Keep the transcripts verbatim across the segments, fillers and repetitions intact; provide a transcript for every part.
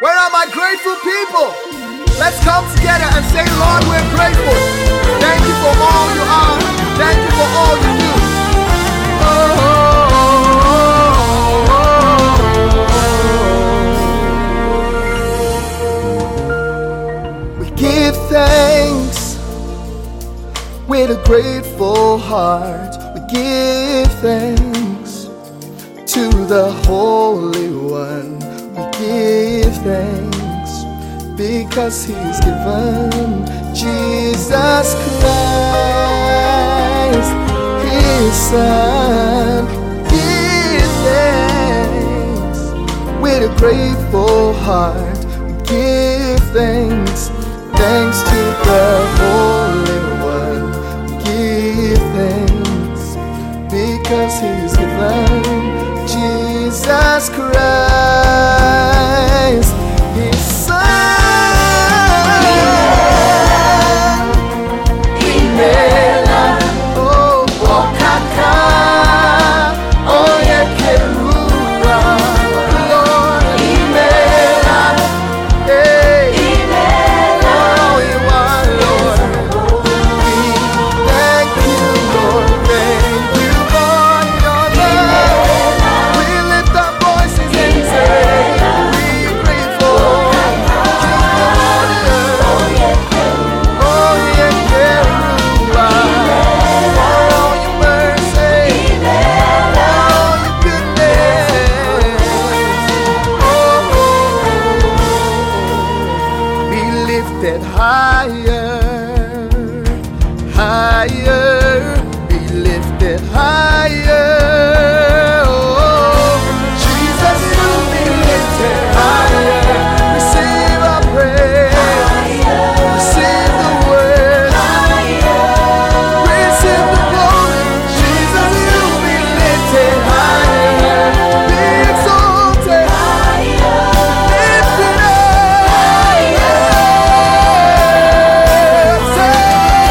Where are my grateful people? Let's come together and say, Lord, we're grateful. Thank you for all you are. Thank you for all you do. Oh, we give thanks with a grateful heart. We give thanks to the Holy One. We give thanks because He's given Jesus Christ, His Son. Give thanks with a grateful heart. We give thanks, thanks to the Holy One. We give thanks because He's given Jesus Christ, His Son. Imela, oh, oh, kaka, oh, yekeruwa, Lord, Imela, hey, Imela, oh, you are, Lord. We thank you, Lord, thank you for your love. We lift our voices and say, we're grateful. Oh, yekeruwa, for all your mercy, for all your goodness. Oh, be lifted higher, higher, be lifted higher. Oh, Jesus, you be lifted higher. Receive our praise, receive the word, receive the glory. Jesus, you be lifted higher, be exalted, lifted up. Say,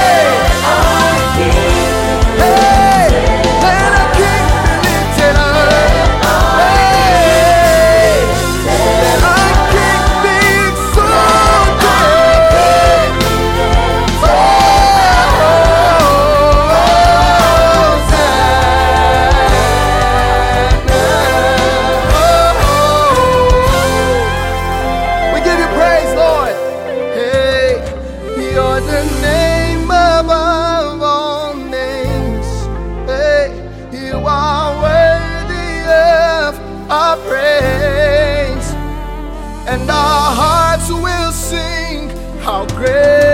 hey, let our King be lifted up. Hey, let our King be exalted. Oh, we give you praise, Lord. Hey, you're the name above all names. Hey, you are worthy of our praise, and our hearts will sing how great